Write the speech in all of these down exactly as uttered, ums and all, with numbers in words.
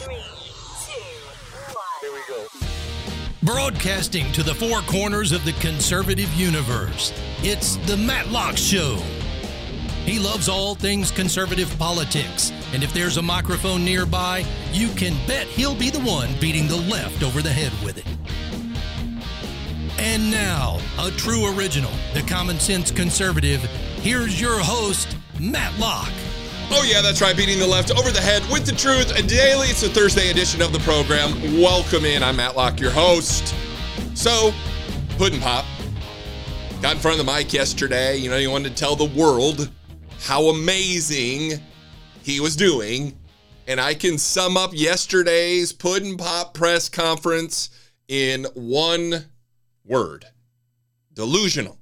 Three, two, one. Here we go. Broadcasting to the four corners of the conservative universe, it's the Matt Locke Show. He loves all things conservative politics, and if there's a microphone nearby, you can bet he'll be the one beating the left over the head with it. And now, a true original, the common sense conservative, here's your host, Matt Locke. Oh yeah, that's right, beating the left over the head with the truth. And daily, it's the Thursday edition of the program. Welcome in, I'm Matt Locke, your host. So, Puddin' Pop got in front of the mic yesterday. You know, he wanted to tell the world how amazing he was doing. And I can sum up yesterday's Puddin' Pop press conference in one word. Delusional.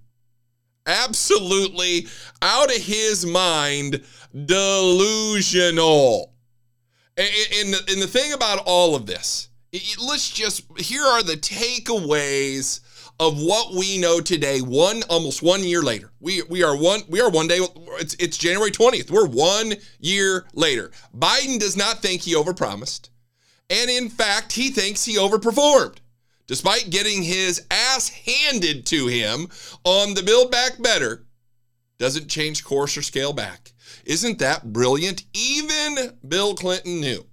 Absolutely out of his mind, delusional. And, and, and the thing about all of this, let's just, here are the takeaways of what we know today, one almost one year later. We we are one we are one day, it's it's January twentieth. We're one year later. Biden does not think he overpromised. And in fact, he thinks he overperformed. Despite getting his ass handed to him on the Build Back Better, doesn't change course or scale back. Isn't that brilliant? Even Bill Clinton knew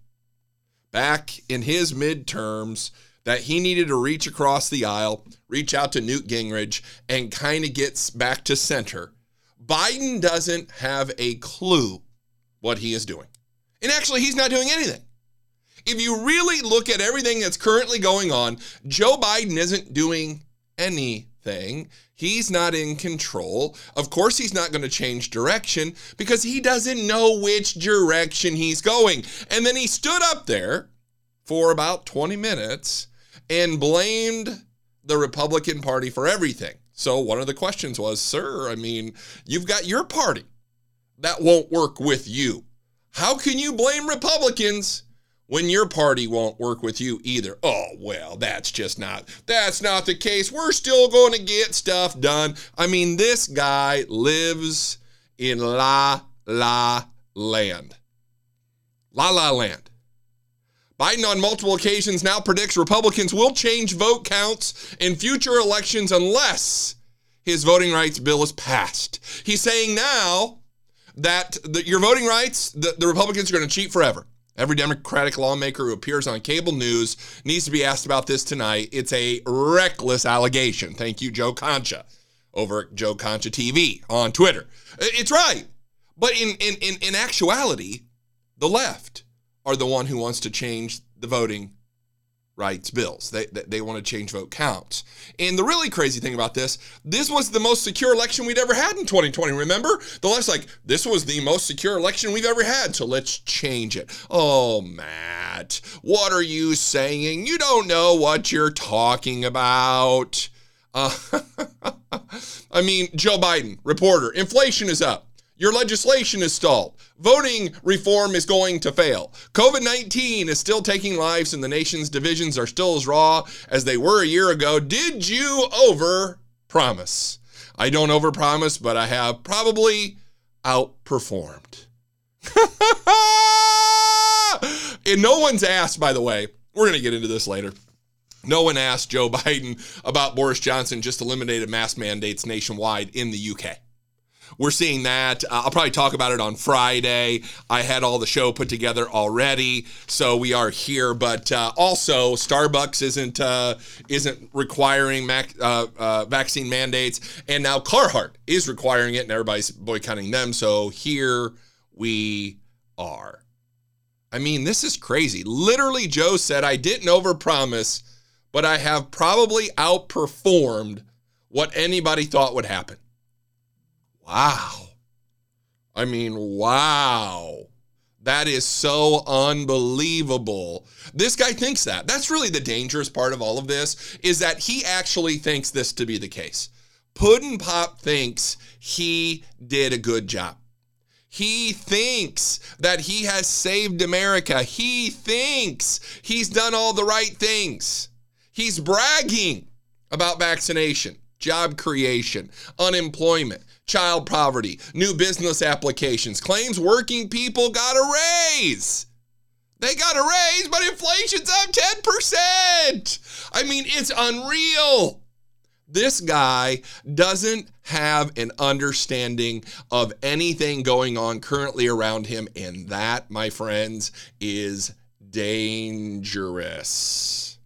back in his midterms that he needed to reach across the aisle, reach out to Newt Gingrich, and kind of gets back to center. Biden doesn't have a clue what he is doing. And actually, he's not doing anything. If you really look at everything that's currently going on, Joe Biden isn't doing anything. He's not in control. Of course, he's not going to change direction because he doesn't know which direction he's going. And then he stood up there for about twenty minutes and blamed the Republican Party for everything. So one of the questions was, sir, I mean, you've got your party that won't work with you. How can you blame Republicans when your party won't work with you either? Oh, well, that's just not, that's not the case. We're still going to get stuff done. I mean, this guy lives in La La Land. La La Land. Biden on multiple occasions now predicts Republicans will change vote counts in future elections unless his voting rights bill is passed. He's saying now that the, your voting rights, the, the Republicans are going to cheat forever. Every Democratic lawmaker who appears on cable news needs to be asked about this tonight. It's a reckless allegation. Thank you, Joe Concha, over at Joe Concha T V on Twitter. It's right. But in, in, in, in actuality, the left are the one who wants to change the voting rights bills. They, they, they want to change vote counts. And the really crazy thing about this, this was the most secure election we'd ever had in twenty twenty. Remember? The left's like, this was the most secure election we've ever had, so let's change it. Oh, Matt, what are you saying? You don't know what you're talking about. Uh, I mean, Joe Biden, reporter, inflation is up. Your legislation is stalled. Voting reform is going to fail. covid nineteen is still taking lives and the nation's divisions are still as raw as they were a year ago. Did you overpromise? I don't overpromise, but I have probably outperformed. And no one's asked, by the way, we're going to get into this later. No one asked Joe Biden about Boris Johnson just eliminated mask mandates nationwide in the U K. We're seeing that. Uh, I'll probably talk about it on Friday. I had all the show put together already, so we are here. But uh, also, Starbucks isn't uh, isn't requiring mac- uh, uh, vaccine mandates, and now Carhartt is requiring it, and everybody's boycotting them. So here we are. I mean, this is crazy. Literally, Joe said, I didn't overpromise, but I have probably outperformed what anybody thought would happen. Wow. I mean, wow. That is so unbelievable. This guy thinks that. That's really the dangerous part of all of this, is that he actually thinks this to be the case. Puddin' Pop thinks he did a good job. He thinks that he has saved America. He thinks he's done all the right things. He's bragging about vaccination, job creation, unemployment, child poverty, new business applications, claims working people got a raise. They got a raise, but inflation's up ten percent. I mean, it's unreal. This guy doesn't have an understanding of anything going on currently around him, and that, my friends, is dangerous.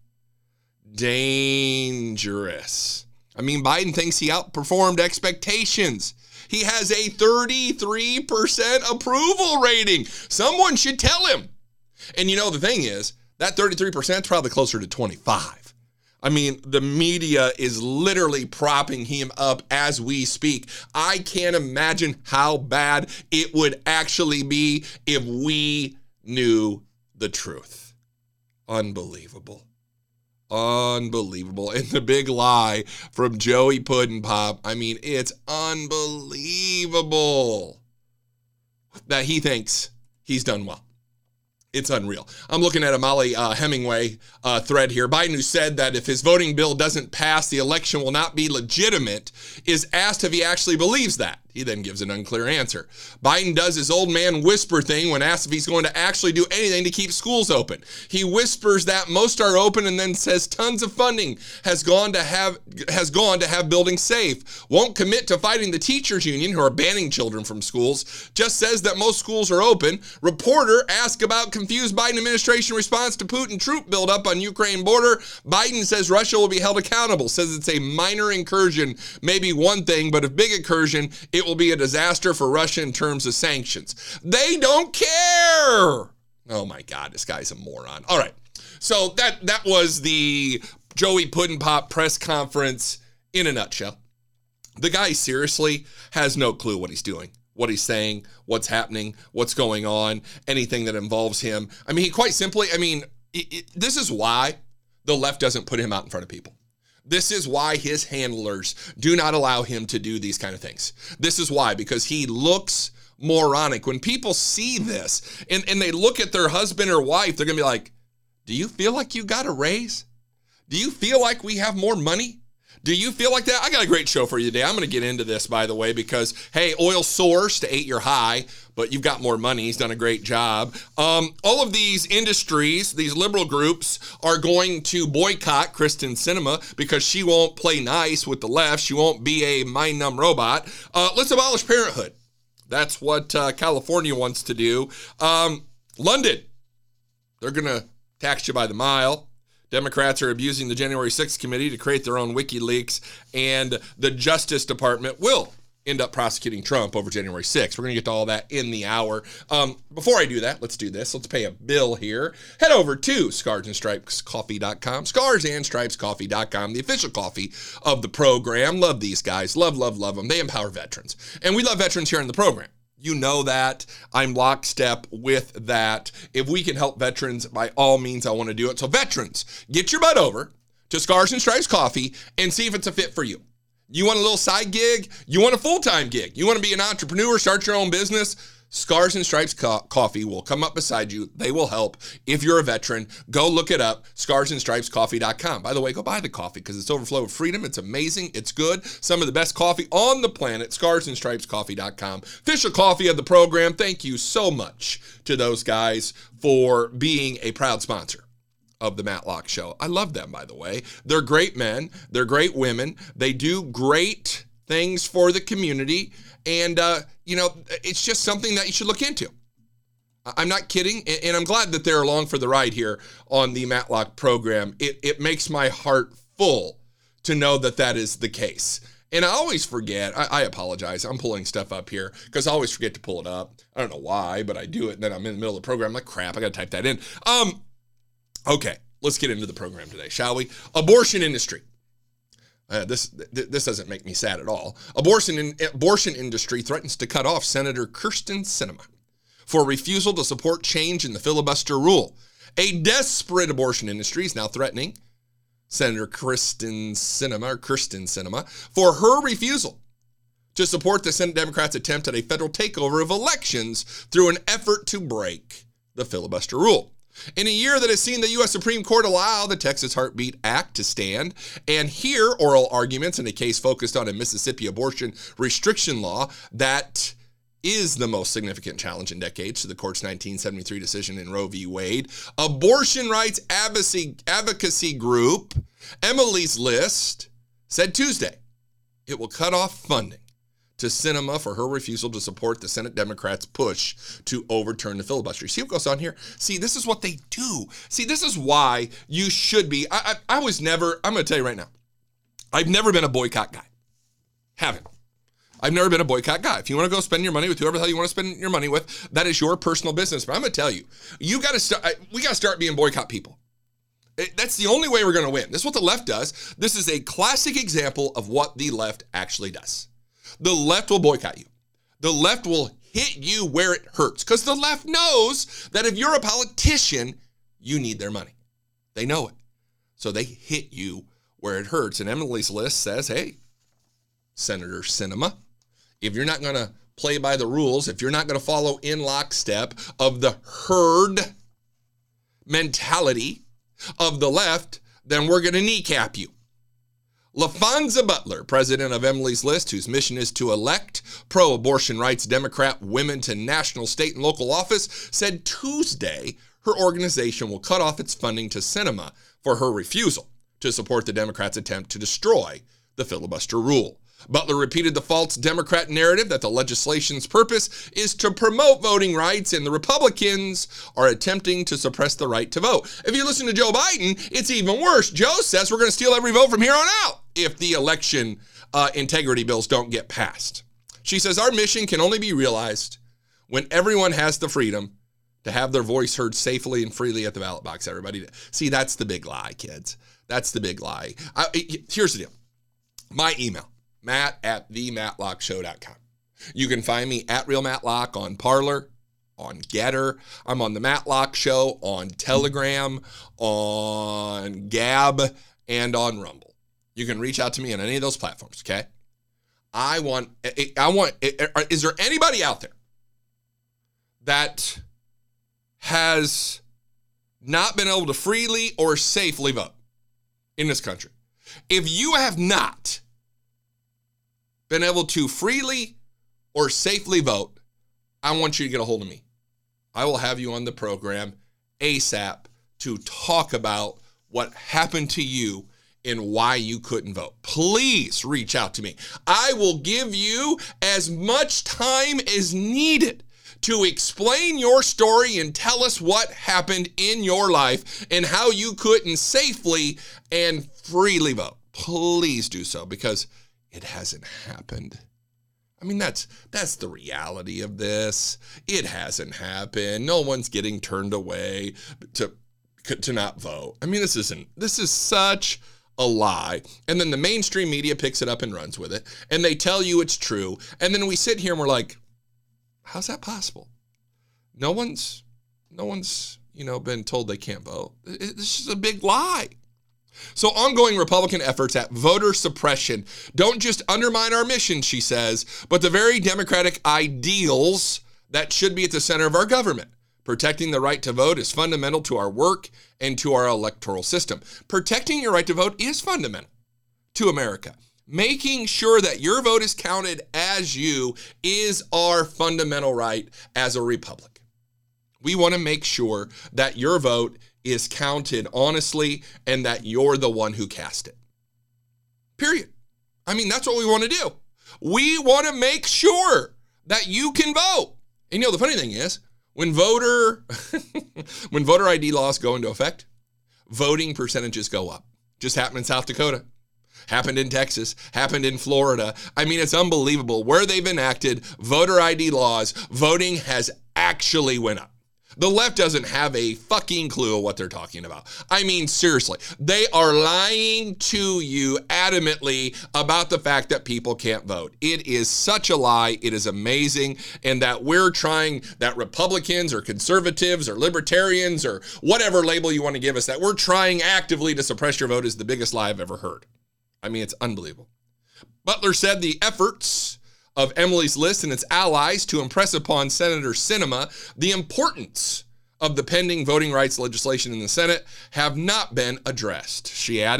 Dangerous. I mean, Biden thinks he outperformed expectations. He has a thirty-three percent approval rating. Someone should tell him. And you know, the thing is, that thirty-three percent is probably closer to twenty-five. I mean, the media is literally propping him up as we speak. I can't imagine how bad it would actually be if we knew the truth. Unbelievable. Unbelievable. And the big lie from Joey Puddin' Pop, I mean, it's unbelievable that he thinks he's done well. It's unreal. I'm looking at a Molly uh, Hemingway uh, thread here. Biden, who said that if his voting bill doesn't pass, the election will not be legitimate, is asked if he actually believes that. He then gives an unclear answer. Biden does his old man whisper thing when asked if he's going to actually do anything to keep schools open. He whispers that most are open and then says tons of funding has gone to have has gone to have buildings safe. Won't commit to fighting the teachers union who are banning children from schools. Just says that most schools are open. Reporter asked about confused Biden administration response to Putin troop buildup on Ukraine border. Biden says Russia will be held accountable. Says it's a minor incursion, maybe one thing, but a big incursion. It will be a disaster for Russia in terms of sanctions. They don't care. Oh my God, this guy's a moron. All right, so that that was the Joey Puddin' Pop press conference in a nutshell. The guy seriously has no clue what he's doing, what he's saying, what's happening, what's going on, anything that involves him. I mean, he quite simply, I mean, it, it, this is why the left doesn't put him out in front of people. This is why his handlers do not allow him to do these kind of things. This is why, because he looks moronic. When people see this and, and they look at their husband or wife, they're going to be like, do you feel like you got a raise? Do you feel like we have more money? Do you feel like that? I got a great show for you today. I'm going to get into this, by the way, because, hey, oil soars to eight-year high, but you've got more money. He's done a great job. Um, all of these industries, these liberal groups, are going to boycott Kyrsten Sinema because she won't play nice with the left. She won't be a mind-numb robot. Uh, let's abolish parenthood. That's what uh, California wants to do. Um, London, they're going to tax you by the mile. Democrats are abusing the January sixth committee to create their own WikiLeaks, and the Justice Department will end up prosecuting Trump over January sixth. We're going to get to all that in the hour. Um, before I do that, let's do this. Let's pay a bill here. Head over to scars and stripes coffee dot com, scars and stripes coffee dot com, the official coffee of the program. Love these guys. Love, love, love them. They empower veterans. And we love veterans here in the program. You know that. I'm lockstep with that. If we can help veterans, by all means, I want to do it. So veterans, get your butt over to Scars and Stripes Coffee and see if it's a fit for you. You want a little side gig? You want a full-time gig? You want to be an entrepreneur, start your own business? Scars and Stripes Co- Coffee will come up beside you. They will help. If you're a veteran, go look it up, scars and stripes coffee dot com. By the way, go buy the coffee because it's overflow with freedom. It's amazing. It's good. Some of the best coffee on the planet, scars and stripes coffee dot com. Official coffee of the program. Thank you so much to those guys for being a proud sponsor of the Matlock Show. I love them, by the way. They're great men. They're great women. They do great things for the community. And, uh, you know, it's just something that you should look into. I'm not kidding. And I'm glad that they're along for the ride here on the Matlock program. It, it makes my heart full to know that that is the case. And I always forget. I, I apologize. I'm pulling stuff up here because I always forget to pull it up. I don't know why, but I do it. And then I'm in the middle of the program. I'm like, crap, I got to type that in. Um, okay, let's get into the program today, shall we? Abortion industry. Uh, this th- this doesn't make me sad at all. Abortion in, abortion industry threatens to cut off Senator Kyrsten Sinema for refusal to support change in the filibuster rule. A desperate abortion industry is now threatening Senator Kyrsten Sinema or Kyrsten Sinema for her refusal to support the Senate Democrats' attempt at a federal takeover of elections through an effort to break the filibuster rule. In a year that has seen the U S Supreme Court allow the Texas Heartbeat Act to stand and hear oral arguments in a case focused on a Mississippi abortion restriction law that is the most significant challenge in decades to the court's nineteen seventy-three decision in Roe v. Wade, abortion rights advocacy, advocacy group Emily's List said Tuesday it will cut off funding to Sinema for her refusal to support the Senate Democrats' push to overturn the filibuster. See what goes on here? See, this is what they do. See, this is why you should be. I, I, I was never, I'm going to tell you right now, I've never been a boycott guy. Haven't. I've never been a boycott guy. If you want to go spend your money with whoever the hell you want to spend your money with, that is your personal business. But I'm going to tell you, you got to start, we got to start being boycott people. It, that's the only way we're going to win. This is what the left does. This is a classic example of what the left actually does. The left will boycott you. The left will hit you where it hurts because the left knows that if you're a politician, you need their money. They know it. So they hit you where it hurts. And Emily's List says, hey, Senator Sinema, if you're not going to play by the rules, if you're not going to follow in lockstep of the herd mentality of the left, then we're going to kneecap you. LaFonza Butler, president of Emily's List, whose mission is to elect pro-abortion rights Democrat women to national, state, and local office, said Tuesday her organization will cut off its funding to Sinema for her refusal to support the Democrats' attempt to destroy the filibuster rule. Butler repeated the false Democrat narrative that the legislation's purpose is to promote voting rights and the Republicans are attempting to suppress the right to vote. If you listen to Joe Biden, it's even worse. Joe says we're going to steal every vote from here on out if the election uh, integrity bills don't get passed. She says our mission can only be realized when everyone has the freedom to have their voice heard safely and freely at the ballot box. Everybody, see, that's the big lie, kids. That's the big lie. I, here's the deal. My email. Matt at the matlock show dot com. You can find me at Real Matlock on Parler, on Getter. I'm on the Matlock Show on Telegram, on Gab, and on Rumble. You can reach out to me on any of those platforms, okay? I want, I want, is there anybody out there that has not been able to freely or safely vote in this country? If you have not been able to freely or safely vote, I want you to get a hold of me. I will have you on the program ASAP to talk about what happened to you and why you couldn't vote. Please reach out to me. I will give you as much time as needed to explain your story and tell us what happened in your life and how you couldn't safely and freely vote. Please do so because it hasn't happened. I mean, that's that's the reality of this. It hasn't happened. No one's getting turned away to to not vote. I mean, this isn't, this is such a lie. And then the mainstream media picks it up and runs with it. And they tell you it's true. And then we sit here and we're like, how's that possible? No one's, no one's, you know, been told they can't vote. This is a big lie. So ongoing Republican efforts at voter suppression don't just undermine our mission, she says, but the very democratic ideals that should be at the center of our government. Protecting the right to vote is fundamental to our work and to our electoral system. Protecting your right to vote is fundamental to America. Making sure that your vote is counted as you is our fundamental right as a republic. We want to make sure that your vote is counted honestly and that you're the one who cast it. Period. I mean, that's what we want to do. We want to make sure that you can vote. And you know, the funny thing is, when voter when voter I D laws go into effect, voting percentages go up. Just happened in South Dakota. Happened in Texas, happened in Florida. I mean, it's unbelievable. Where they've enacted voter I D laws, voting has actually went up. The left doesn't have a fucking clue of what they're talking about. I mean, seriously, they are lying to you adamantly about the fact that people can't vote. It is such a lie. It is amazing. And that we're trying, that Republicans or conservatives or libertarians or whatever label you want to give us, that we're trying actively to suppress your vote is the biggest lie I've ever heard. I mean, it's unbelievable. Butler said the efforts of Emily's List and its allies to impress upon Senator Sinema the importance of the pending voting rights legislation in the Senate have not been addressed. She added,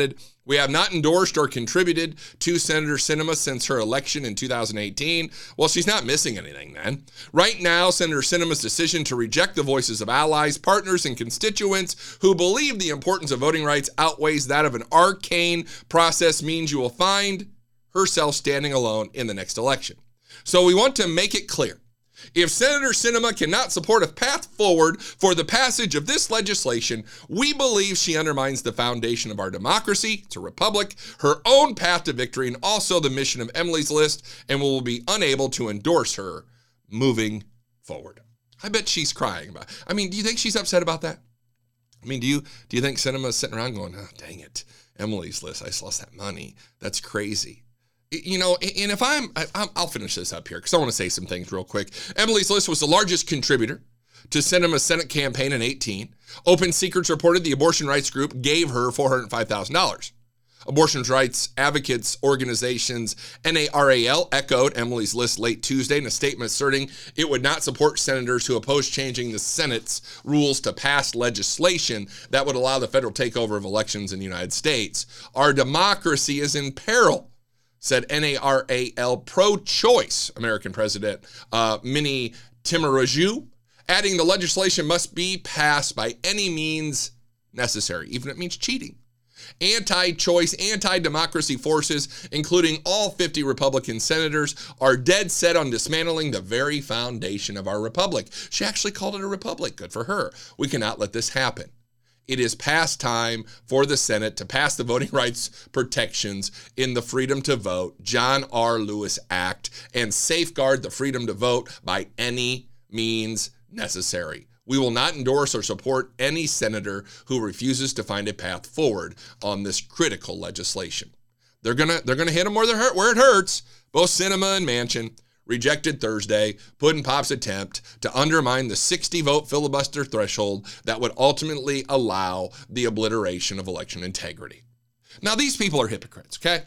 We have not endorsed or contributed to Senator Sinema since her election in two thousand eighteen. Well, she's not missing anything then. Right now, Senator Sinema's decision to reject the voices of allies, partners, and constituents who believe the importance of voting rights outweighs that of an arcane process means you will find herself standing alone in the next election. So we want to make it clear. If Senator Sinema cannot support a path forward for the passage of this legislation, we believe she undermines the foundation of our democracy, it's a republic, her own path to victory, and also the mission of Emily's List, and will be unable to endorse her moving forward. I bet she's crying about it. I mean, do you think she's upset about that? I mean, do you do you think Sinema's sitting around going, oh, dang it, Emily's List, I just lost that money. That's crazy. You know, and if I'm, I, I'll finish this up here because I want to say some things real quick. Emily's List was the largest contributor to Sinema's Senate campaign in eighteen. Open Secrets reported the abortion rights group gave her four hundred five thousand dollars. Abortion rights advocates organizations N A R A L echoed Emily's List late Tuesday in a statement asserting it would not support senators who oppose changing the Senate's rules to pass legislation that would allow the federal takeover of elections in the United States. Our democracy is in peril, said N A R A L pro-choice American President uh, Minnie Timaraju, adding the legislation must be passed by any means necessary, even if it means cheating. Anti-choice, anti-democracy forces, including all fifty Republican senators, are dead set on dismantling the very foundation of our republic. She actually called it a republic. Good for her. We cannot let this happen. It is past time for the Senate to pass the voting rights protections in the Freedom to Vote, John R. Lewis Act, and safeguard the freedom to vote by any means necessary. We will not endorse or support any senator who refuses to find a path forward on this critical legislation. They're gonna they're gonna hit them where, hurt, where it hurts. Both Sinema and Manchin rejected Thursday Puddin' Pop's attempt to undermine the sixty-vote filibuster threshold that would ultimately allow the obliteration of election integrity. Now, these people are hypocrites, okay?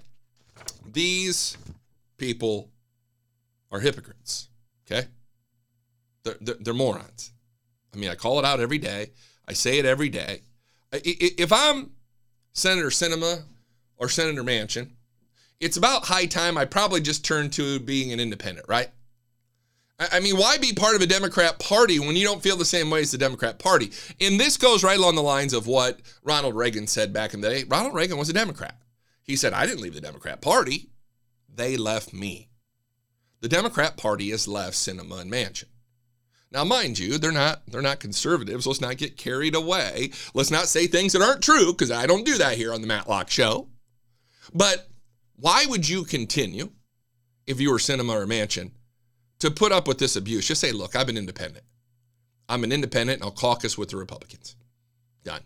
These people are hypocrites, okay? They're, they're, they're morons. I mean, I call it out every day. I say it every day. If I'm Senator Sinema or Senator Manchin, it's about high time I probably just turned to being an independent, right? I mean, why be part of a Democrat Party when you don't feel the same way as the Democrat Party? And this goes right along the lines of what Ronald Reagan said back in the day. Ronald Reagan was a Democrat. He said, I didn't leave the Democrat Party. They left me. The Democrat Party has left Sinema and Manchin. Now, mind you, they're not they're not conservatives. Let's not get carried away. Let's not say things that aren't true, because I don't do that here on the Matlock Show. But why would you continue, if you were Sinema or Manchin, to put up with this abuse? Just say, look, I'm an independent. I'm an independent, and I'll caucus with the Republicans. Done.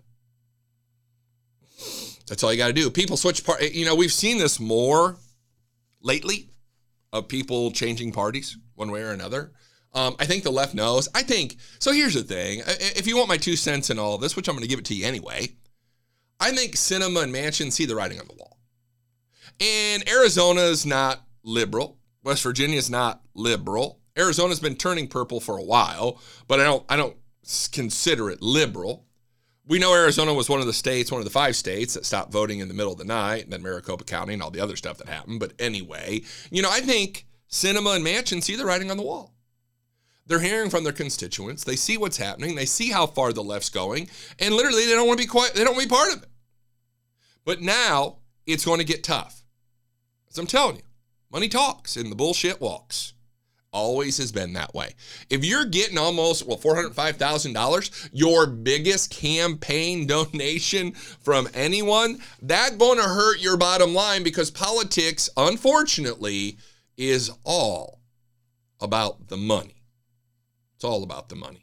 That's all you got to do. People switch parties. You know, we've seen this more lately of people changing parties one way or another. Um, I think the left knows. I think, so here's the thing. If you want my two cents in all of this, which I'm going to give it to you anyway, I think Sinema and Manchin see the writing on the wall. And Arizona's not liberal. West Virginia's not liberal. Arizona's been turning purple for a while, but I don't I don't consider it liberal. We know Arizona was one of the states, one of the five states that stopped voting in the middle of the night, and then Maricopa County and all the other stuff that happened. But anyway, you know, I think Sinema and Manchin see the writing on the wall. They're hearing from their constituents. They see what's happening. They see how far the left's going, and literally they don't want to be quite, they don't want to be part of it. But now it's going to get tough. As I'm telling you, money talks and the bullshit walks. Always has been that way. If you're getting almost, well, four hundred five thousand dollars, your biggest campaign donation from anyone, that's going to hurt your bottom line, because politics, unfortunately, is all about the money. It's all about the money.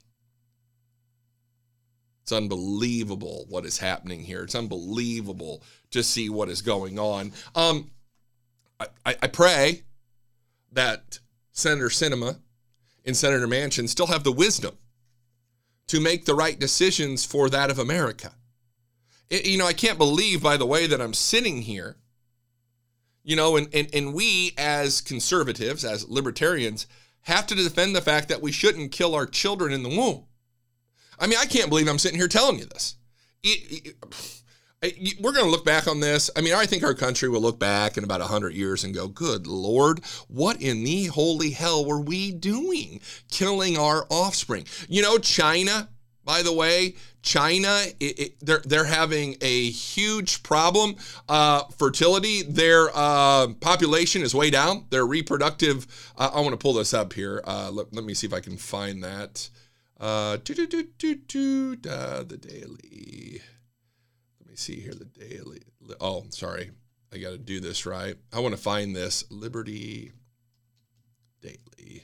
It's unbelievable what is happening here. It's unbelievable to see what is going on. Um, I, I pray that Senator Sinema and Senator Manchin still have the wisdom to make the right decisions for that of America. It, you know, I can't believe, by the way, that I'm sitting here, you know, and, and, and we as conservatives, as libertarians, have to defend the fact that we shouldn't kill our children in the womb. I mean, I can't believe I'm sitting here telling you this. It, it, I, we're going to look back on this. I mean, I think our country will look back in about one hundred years and go, good Lord, what in the holy hell were we doing? Killing our offspring. You know, China, by the way, China, it, it, they're, they're having a huge problem. Uh, fertility, their uh, population is way down. Their reproductive, uh, I want to pull this up here. Uh, let, let me see if I can find that. Uh, doo, doo, doo, doo, doo, uh, the Daily. Let me see here, the Daily. Oh, sorry. I got to do this right. I want to find this. Liberty Daily.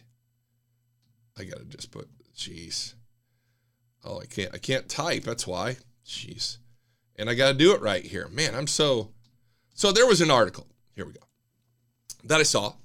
I got to just put, jeez. Oh, I can't, I can't type. That's why. Jeez. And I got to do it right here. Man, I'm so, so there was an article. Here we go. That I saw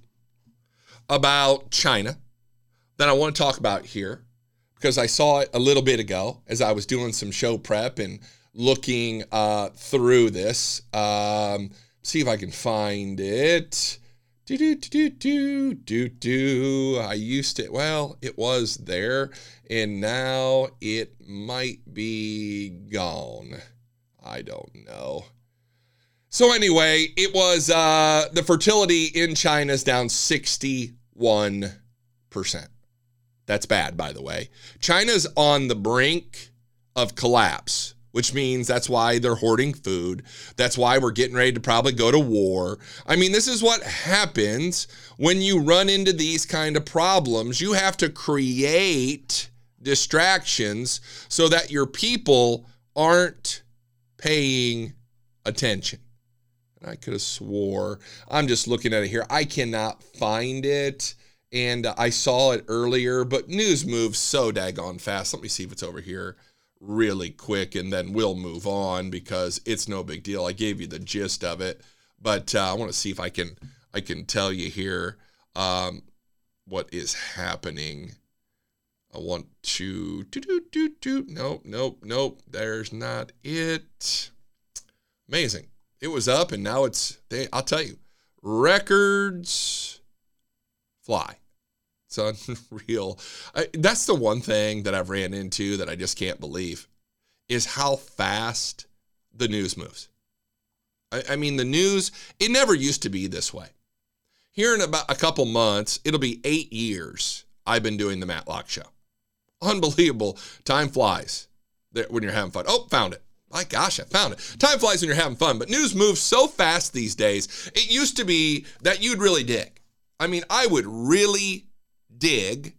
about China that I want to talk about here because I saw it a little bit ago as I was doing some show prep and looking uh, through this. Um, see if I can find it. Do, do, do, do, do, do. I used to, well, it was there, and now it might be gone. I don't know. So anyway, it was, uh, the fertility in China is down sixty-one percent. That's bad, by the way. China's on the brink of collapse, which means that's why they're hoarding food. That's why we're getting ready to probably go to war. I mean, this is what happens when you run into these kind of problems. You have to create distractions so that your people aren't paying attention. And I could have swore, I'm just looking at it here. I cannot find it. And I saw it earlier, but news moves so daggone fast. Let me see if it's over here really quick, and then we'll move on because it's no big deal. I gave you the gist of it, but uh, I want to see if I can I can tell you here um, what is happening. I want to do do do do. Nope, nope, nope. There's not it. Amazing. It was up, and now it's. They, I'll tell you, records fly. It's unreal. I, that's the one thing that I've ran into that I just can't believe is how fast the news moves. I, I mean, the news, it never used to be this way. Here in about a couple months, it'll be eight years I've been doing the Matlock Show. Unbelievable. Time flies when you're having fun. Oh, found it. My gosh, I found it. Time flies when you're having fun, but news moves so fast these days. It used to be that you'd really dig. I mean, I would really dig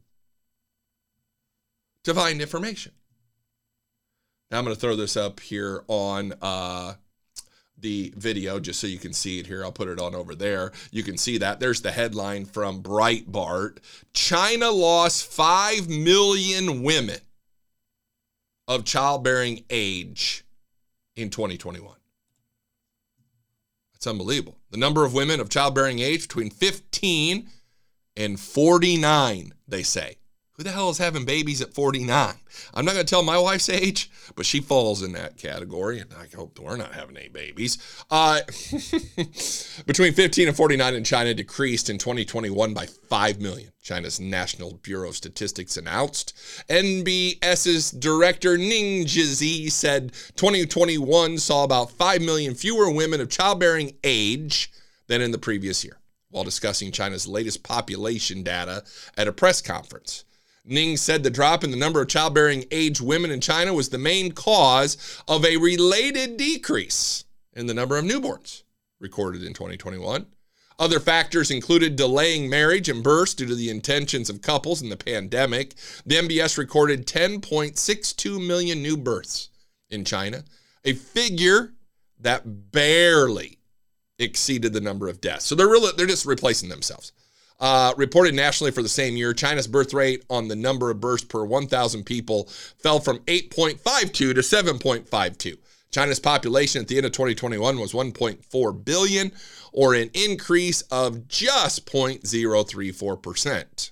to find information. Now I'm going to throw this up here on uh, the video just so you can see it here. I'll put it on over there. You can see that. There's the headline from Breitbart. China lost five million women of childbearing age in twenty twenty-one. That's unbelievable. The number of women of childbearing age between fifteen and forty-nine, they say. Who the hell is having babies at forty-nine? I'm not going to tell my wife's age, but she falls in that category, and I hope we're not having any babies. Uh, between fifteen and forty-nine in China decreased in twenty twenty-one by five million, China's National Bureau of Statistics announced. NBS's director Ning Jizi said twenty twenty-one saw about five million fewer women of childbearing age than in the previous year, while discussing China's latest population data at a press conference. Ning said the drop in the number of childbearing age women in China was the main cause of a related decrease in the number of newborns recorded in twenty twenty-one. Other factors included delaying marriage and births due to the intentions of couples in the pandemic. The N B S recorded ten point six two million new births in China, a figure that barely exceeded the number of deaths. So they're really, they're just replacing themselves. Uh, reported nationally for the same year, China's birth rate on the number of births per one thousand people fell from eight point five two to seven point five two. China's population at the end of twenty twenty-one was one point four billion, or an increase of just zero point zero three four percent.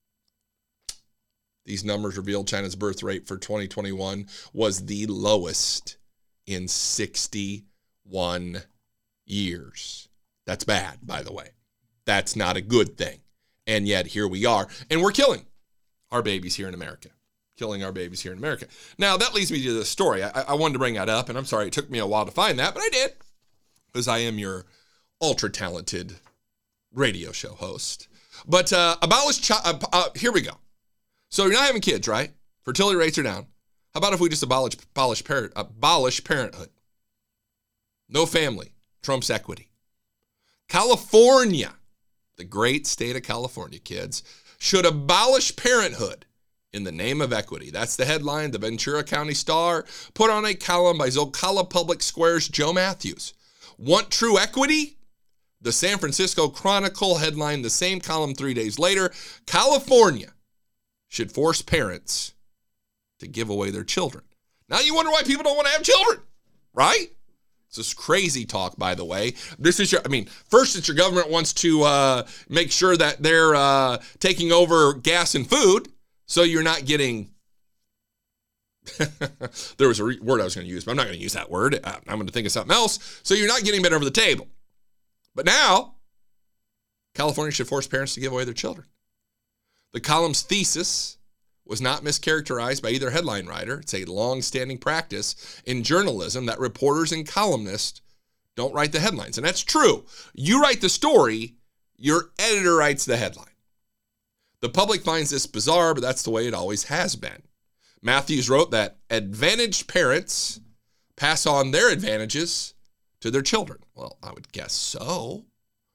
These numbers revealed China's birth rate for twenty twenty-one was the lowest in sixty-one years. That's bad, by the way. That's not a good thing. And yet here we are. And we're killing our babies here in America. killing our babies here in America. Now, that leads me to the story. I, I wanted to bring that up, and I'm sorry it took me a while to find that, but I did, because I am your ultra-talented radio show host. But uh, abolish chi- uh, uh, here we go. So you're not having kids, right? Fertility rates are down. How about if we just abolish, abolish, parent, abolish parenthood? No family trumps equity. California, the great state of California, kids, should abolish parenthood in the name of equity. That's the headline the Ventura County Star put on a column by Zocala Public Square's Joe Matthews. Want true equity? The San Francisco Chronicle headlined the same column three days later. California should force parents to give away their children. Now you wonder why people don't want to have children, right? It's this crazy talk, by the way. This is your, I mean, first it's your government wants to uh, make sure that they're uh, taking over gas and food, so you're not getting, there was a re- word I was going to use, but I'm not going to use that word. I'm going to think of something else. So you're not getting bent over the table. But now, California should force parents to give away their children. The column's thesis was not mischaracterized by either headline writer. It's a long-standing practice in journalism that reporters and columnists don't write the headlines. And that's true. You write the story, your editor writes the headline. The public finds this bizarre, but that's the way it always has been. Matthews wrote that advantaged parents pass on their advantages to their children. Well, I would guess so.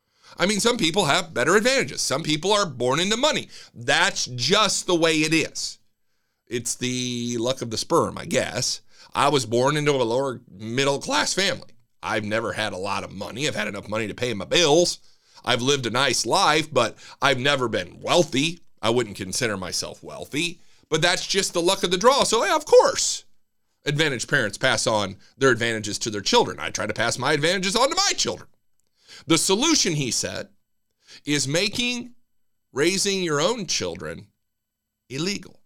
I mean, some people have better advantages. Some people are born into money. That's just the way it is. It's the luck of the sperm, I guess. I was born into a lower middle class family. I've never had a lot of money. I've had enough money to pay my bills. I've lived a nice life, but I've never been wealthy. I wouldn't consider myself wealthy, but that's just the luck of the draw. So yeah, of course, advantaged parents pass on their advantages to their children. I try to pass my advantages on to my children. The solution, he said, is making raising your own children illegal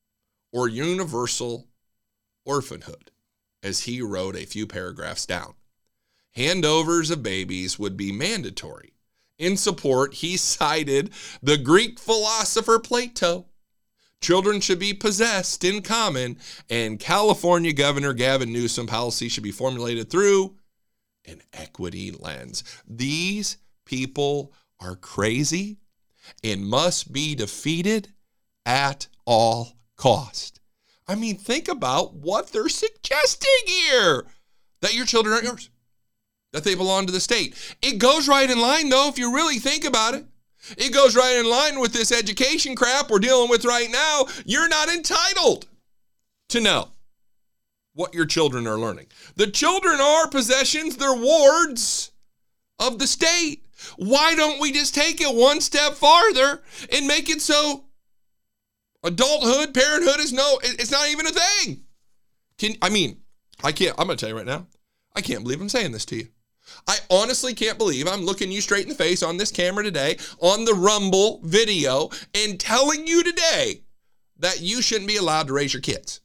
or universal orphanhood, as he wrote a few paragraphs down. Handovers of babies would be mandatory. In support, he cited the Greek philosopher Plato. Children should be possessed in common, and California Governor Gavin Newsom policy should be formulated through an equity lens. These people are crazy and must be defeated at all cost. I mean, think about what they're suggesting here. That your children aren't yours. That they belong to the state. It goes right in line, though, if you really think about it. It goes right in line with this education crap we're dealing with right now. You're not entitled to know what your children are learning. The children are possessions, they're wards of the state. Why don't we just take it one step farther and make it so adulthood, parenthood is no, it's not even a thing? Can I mean, I can't, I'm going to tell you right now, I can't believe I'm saying this to you. I honestly can't believe I'm looking you straight in the face on this camera today, on the Rumble video, and telling you today that you shouldn't be allowed to raise your kids.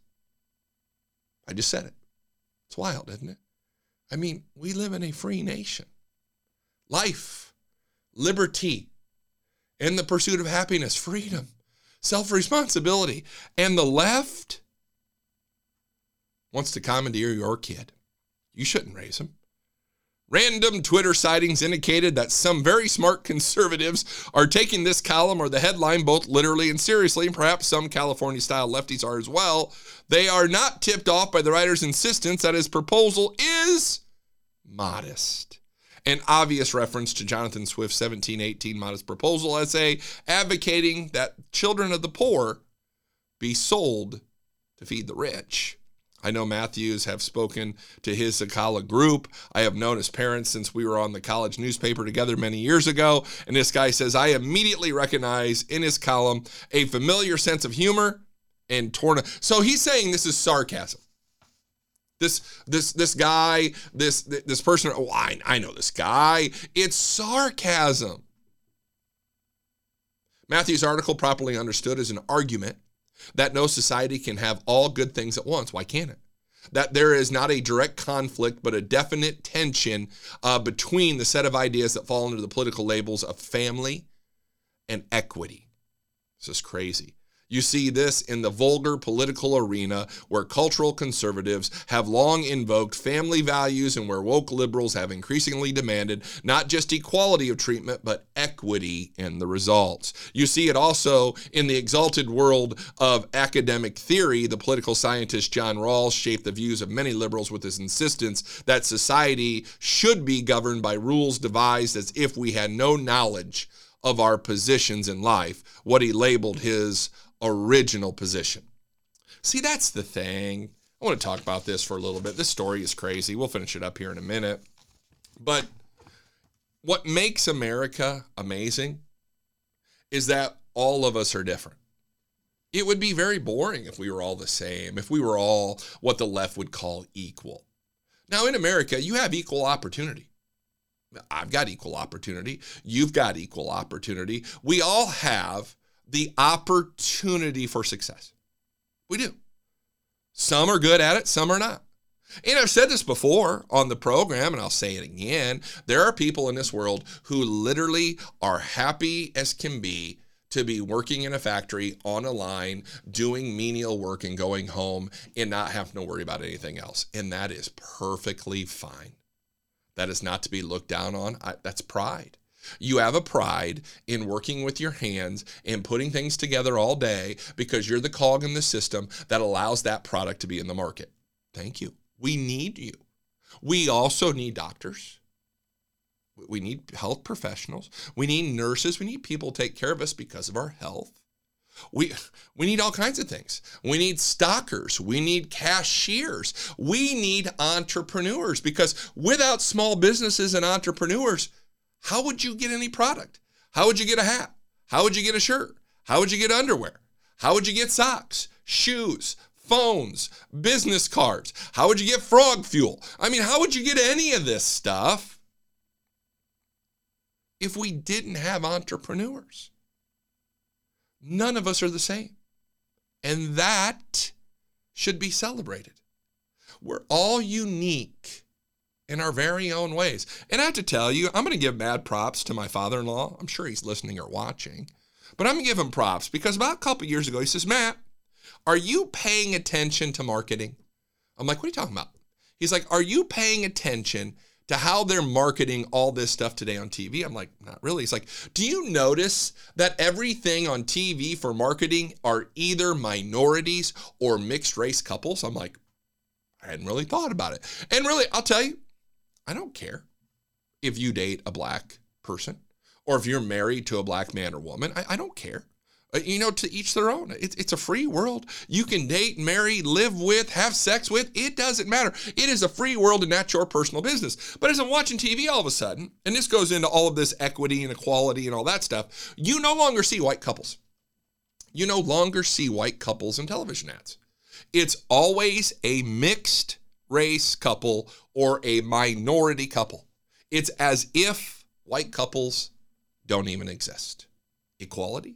I just said it. It's wild, isn't it? I mean, we live in a free nation. Life, liberty, and the pursuit of happiness, freedom, self-responsibility, and the left wants to commandeer your kid. You shouldn't raise him. Random Twitter sightings indicated that some very smart conservatives are taking this column or the headline both literally and seriously, and perhaps some California-style lefties are as well. They are not tipped off by the writer's insistence that his proposal is modest. An obvious reference to Jonathan Swift's seventeen eighteen Modest Proposal essay advocating that children of the poor be sold to feed the rich. I know Matthews have spoken to his Zocala group. I have known his parents since we were on the college newspaper together many years ago. And this guy says, I immediately recognize in his column a familiar sense of humor and torn. So he's saying this is sarcasm. This this this guy, this this person, oh, I, I know this guy. It's sarcasm. Matthews' article, properly understood, is an argument that no society can have all good things at once. Why can't it? That there is not a direct conflict, but a definite tension uh, between the set of ideas that fall under the political labels of family and equity. This is crazy. You see this in the vulgar political arena where cultural conservatives have long invoked family values and where woke liberals have increasingly demanded not just equality of treatment, but equity in the results. You see it also in the exalted world of academic theory. The political scientist John Rawls shaped the views of many liberals with his insistence that society should be governed by rules devised as if we had no knowledge of our positions in life, what he labeled his original position. See, that's the thing. I want to talk about this for a little bit. This story is crazy. We'll finish it up here in a minute. But what makes America amazing is that all of us are different. It would be very boring if we were all the same, if we were all what the left would call equal. Now, in America, you have equal opportunity. I've got equal opportunity. You've got equal opportunity. We all have the opportunity for success. We do. Some are good at it, some are not. And I've said this before on the program, and I'll say it again. There are people in this world who literally are happy as can be to be working in a factory on a line, doing menial work and going home and not having to worry about anything else. And that is perfectly fine. That is not to be looked down on. I, that's pride. You have a pride in working with your hands and putting things together all day because you're the cog in the system that allows that product to be in the market. Thank you. We need you. We also need doctors. We need health professionals. We need nurses. We need people to take care of us because of our health. We we need all kinds of things. We need stockers. We need cashiers. We need entrepreneurs because without small businesses and entrepreneurs, how would you get any product? How would you get a hat? How would you get a shirt? How would you get underwear? How would you get socks, shoes, phones, business cards? How would you get frog fuel? I mean, how would you get any of this stuff if we didn't have entrepreneurs? None of us are the same. And that should be celebrated. We're all unique in our very own ways. And I have to tell you, I'm going to give mad props to my father-in-law. I'm sure he's listening or watching. But I'm going to give him props because about a couple years ago, he says, Matt, are you paying attention to marketing? I'm like, what are you talking about? He's like, are you paying attention to how they're marketing all this stuff today on T V? I'm like, not really. He's like, do you notice that everything on T V for marketing are either minorities or mixed race couples? I'm like, I hadn't really thought about it. And really, I'll tell you, I don't care if you date a black person or if you're married to a black man or woman. I, I don't care. Uh, you know, to each their own. It, it's a free world. You can date, marry, live with, have sex with. It doesn't matter. It is a free world and that's your personal business. But as I'm watching T V all of a sudden, and this goes into all of this equity and equality and all that stuff, you no longer see white couples. You no longer see white couples in television ads. It's always a mixed race couple or a minority couple. It's as if white couples don't even exist. Equality?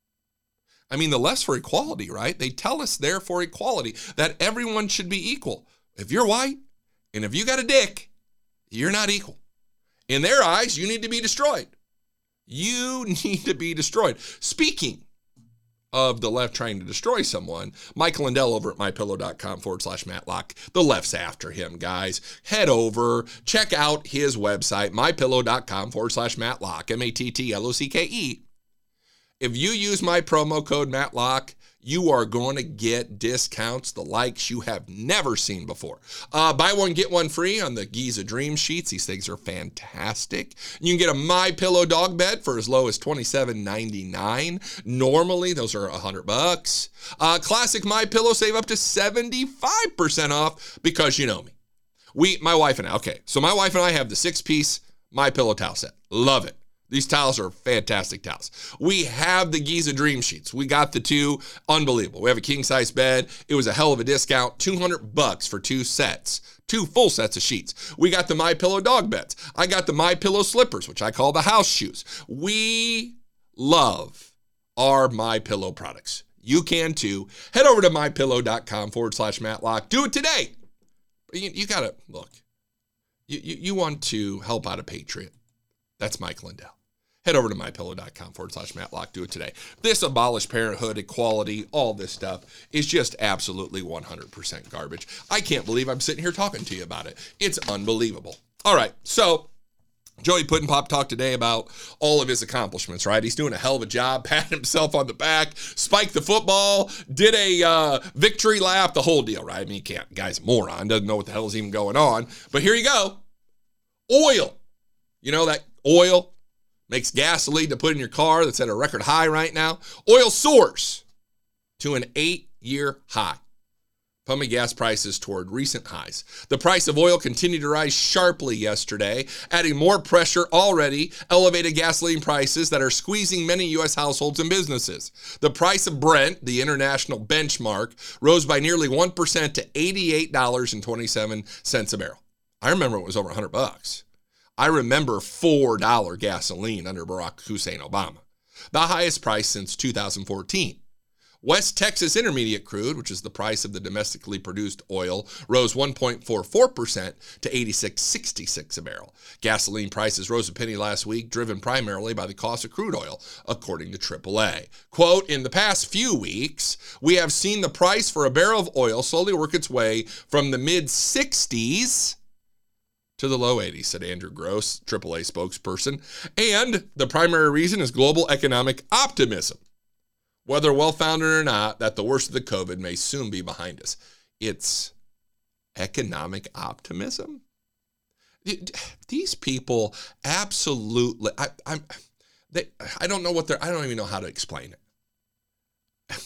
I mean, the left's for equality, right? They tell us they're for equality, that everyone should be equal. If you're white and if you got a dick, you're not equal. In their eyes, you need to be destroyed. You need to be destroyed. Speaking of the left trying to destroy someone, Mike Lindell over at mypillow.com forward slash Matlock. The left's after him, guys. Head over, check out his website, mypillow.com forward slash Matlock, M A T T L O C K E. If you use my promo code Matlock, you are going to get discounts, the likes you have never seen before. Uh, buy one, get one free on the Giza Dream Sheets. These things are fantastic. You can get a MyPillow dog bed for as low as twenty-seven ninety-nine. Normally, those are one hundred bucks. Uh, classic MyPillow, save up to seventy-five percent off because you know me. We, my wife and I, okay, so my wife and I have the six-piece MyPillow towel set. Love it. These towels are fantastic towels. We have the Giza Dream Sheets. We got the two. Unbelievable. We have a king-size bed. It was a hell of a discount. two hundred bucks for two sets. Two full sets of sheets. We got the MyPillow dog beds. I got the MyPillow slippers, which I call the house shoes. We love our MyPillow products. You can too. Head over to mypillow.com forward slash Matlock. Do it today. You, you got to, look, you, you, you want to help out a patriot. That's Mike Lindell. Head over to mypillow.com forward slash Matlock. Do it today. This abolished parenthood, equality, all this stuff is just absolutely one hundred percent garbage. I can't believe I'm sitting here talking to you about it. It's unbelievable. All right, so Joey Puddin' Pop talked today about all of his accomplishments, right? He's doing a hell of a job, patting himself on the back, spiked the football, did a uh, victory lap, the whole deal, right? I mean, he can't, guy's a moron, doesn't know what the hell is even going on. But here you go. Oil. You know that oil makes gasoline to put in your car that's at a record high right now. Oil soars to an eight-year high, pumping gas prices toward recent highs. The price of oil continued to rise sharply yesterday, adding more pressure already elevated gasoline prices that are squeezing many U S households and businesses. The price of Brent, the international benchmark, rose by nearly one percent to eighty-eight dollars and twenty-seven cents a barrel. I remember it was over one hundred bucks. I remember four dollars gasoline under Barack Hussein Obama, the highest price since two thousand fourteen. West Texas Intermediate crude, which is the price of the domestically produced oil, rose one point four four percent to eighty-six sixty-six a barrel. Gasoline prices rose a penny last week, driven primarily by the cost of crude oil, according to triple A. Quote, in the past few weeks, we have seen the price for a barrel of oil slowly work its way from the mid sixties to the low eighties, said Andrew Gross, triple A spokesperson. And the primary reason is global economic optimism, whether well-founded or not, that the worst of the COVID may soon be behind us. It's economic optimism? These people absolutely, I, I'm, they, I don't know what they're, I don't even know how to explain it.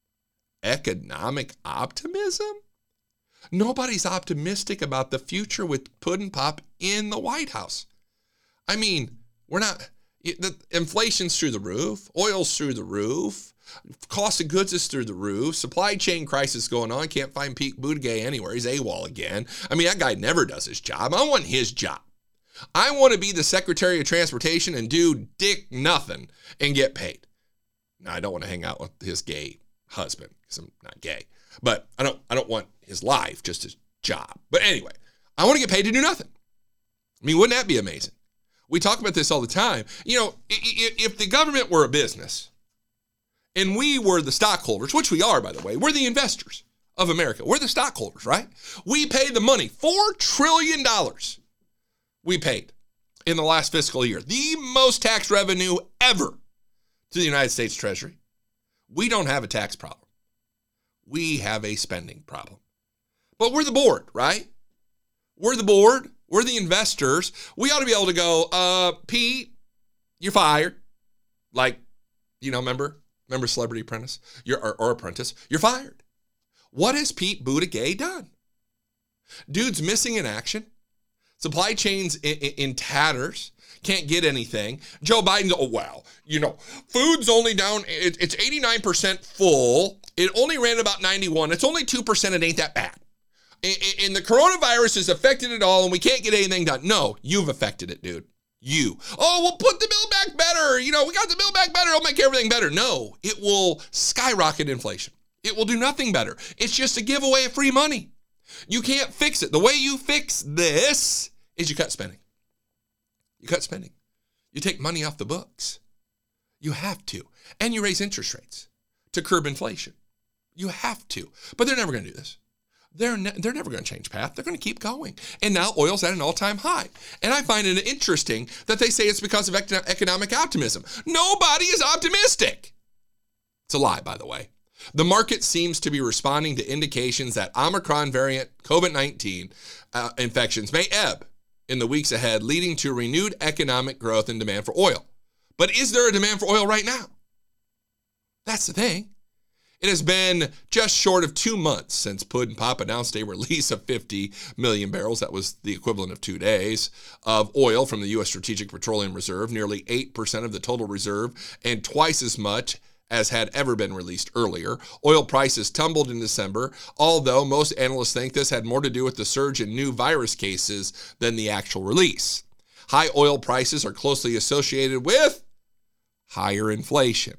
Economic optimism? Nobody's optimistic about the future with Puddin' Pop in the White House. I mean, we're not, the inflation's through the roof, oil's through the roof, cost of goods is through the roof, supply chain crisis going on, can't find Pete Buttigieg anywhere, he's AWOL again. I mean, that guy never does his job. I want his job. I want to be the Secretary of Transportation and do dick nothing and get paid. Now, I don't want to hang out with his gay husband because I'm not gay, but I don't, I don't want his life, just his job. But anyway, I want to get paid to do nothing. I mean, wouldn't that be amazing? We talk about this all the time. You know, if the government were a business and we were the stockholders, which we are, by the way, we're the investors of America. We're the stockholders, right? We pay the money, four trillion dollars we paid in the last fiscal year, the most tax revenue ever to the United States Treasury. We don't have a tax problem. We have a spending problem. But we're the board, right? We're the board. We're the investors. We ought to be able to go, uh, Pete, you're fired. Like, you know, remember? Remember Celebrity Apprentice? You're, or, or Apprentice? You're fired. What has Pete Buttigieg done? Dude's missing in action. Supply chains in, in, in tatters. Can't get anything. Joe Biden, oh, wow, you know, food's only down, it, it's eighty-nine percent full. It only ran about ninety-one. It's only two percent. It ain't that bad. And the coronavirus has affected it all, and we can't get anything done. No, you've affected it, dude. You. Oh, we'll put the bill back better. You know, we got the bill back better. It'll make everything better. No, it will skyrocket inflation. It will do nothing better. It's just a giveaway of free money. You can't fix it. The way you fix this is you cut spending. You cut spending. You take money off the books. You have to. And you raise interest rates to curb inflation. You have to. But they're never going to do this. They're, ne- they're never going to change path. They're going to keep going. And now oil's at an all-time high. And I find it interesting that they say it's because of econ- economic optimism. Nobody is optimistic. It's a lie, by the way. The market seems to be responding to indications that Omicron variant COVID nineteen uh, infections may ebb in the weeks ahead, leading to renewed economic growth and demand for oil. But is there a demand for oil right now? That's the thing. It has been just short of two months since Puddin' Pop announced a release of fifty million barrels, that was the equivalent of two days, of oil from the U S Strategic Petroleum Reserve, nearly eight percent of the total reserve, and twice as much as had ever been released earlier. Oil prices tumbled in December, although most analysts think this had more to do with the surge in new virus cases than the actual release. High oil prices are closely associated with higher inflation,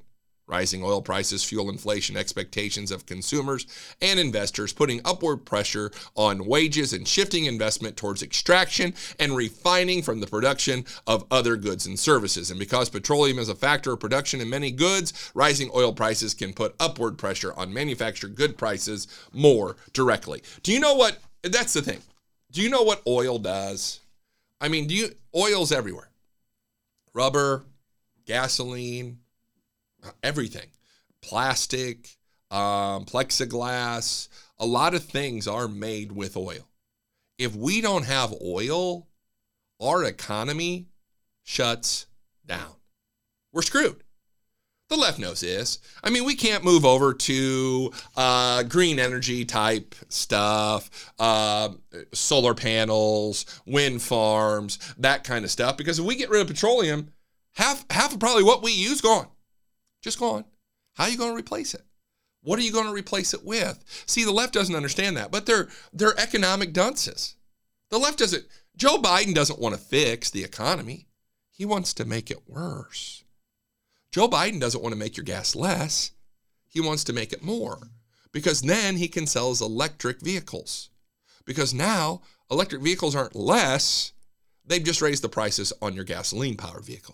Rising oil prices fuel inflation expectations of consumers and investors, putting upward pressure on wages and shifting investment towards extraction and refining from the production of other goods and services. And because petroleum is a factor of production in many goods, rising oil prices can put upward pressure on manufactured good prices more directly. Do you know what? That's the thing. Do you know what oil does? I mean, do you? Oil's everywhere. Rubber, gasoline, everything. Plastic, um, plexiglass, a lot of things are made with oil. If we don't have oil, our economy shuts down. We're screwed. The left knows this. I mean, we can't move over to uh, green energy type stuff, uh, solar panels, wind farms, that kind of stuff. Because if we get rid of petroleum, half, half of probably what we use gone. Just gone. How are you going to replace it? What are you going to replace it with? See, the left doesn't understand that, but they're they're economic dunces. The left doesn't. Joe Biden doesn't want to fix the economy. He wants to make it worse. Joe Biden doesn't want to make your gas less. He wants to make it more, because then he can sell his electric vehicles. Because now electric vehicles aren't less. They've just raised the prices on your gasoline powered vehicle.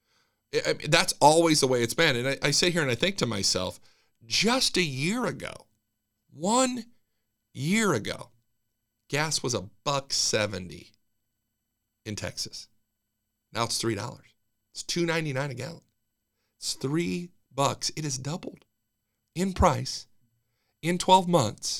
That's always the way it's been. And I, I sit here and I think to myself, just a year ago, one year ago, gas was a buck seventy in Texas. Now it's three dollars. It's two ninety-nine a gallon. It's three bucks. It has doubled in price in twelve months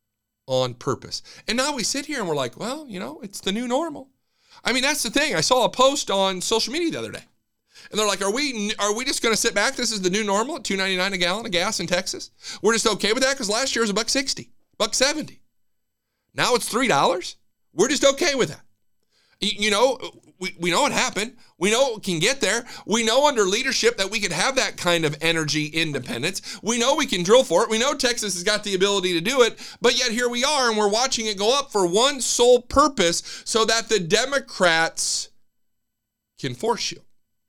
on purpose. And now we sit here and we're like, well, you know, it's the new normal. I mean, that's the thing. I saw a post on social media the other day. And they're like, are we are we just going to sit back? This is the new normal at two ninety-nine a gallon of gas in Texas. We're just okay with that because last year was a buck sixty, buck seventy. Now it's three dollars. We're just okay with that. You know, we, we know what happened. We know it can get there. We know under leadership that we could have that kind of energy independence. We know we can drill for it. We know Texas has got the ability to do it. But yet here we are, and we're watching it go up for one sole purpose, so that the Democrats can force you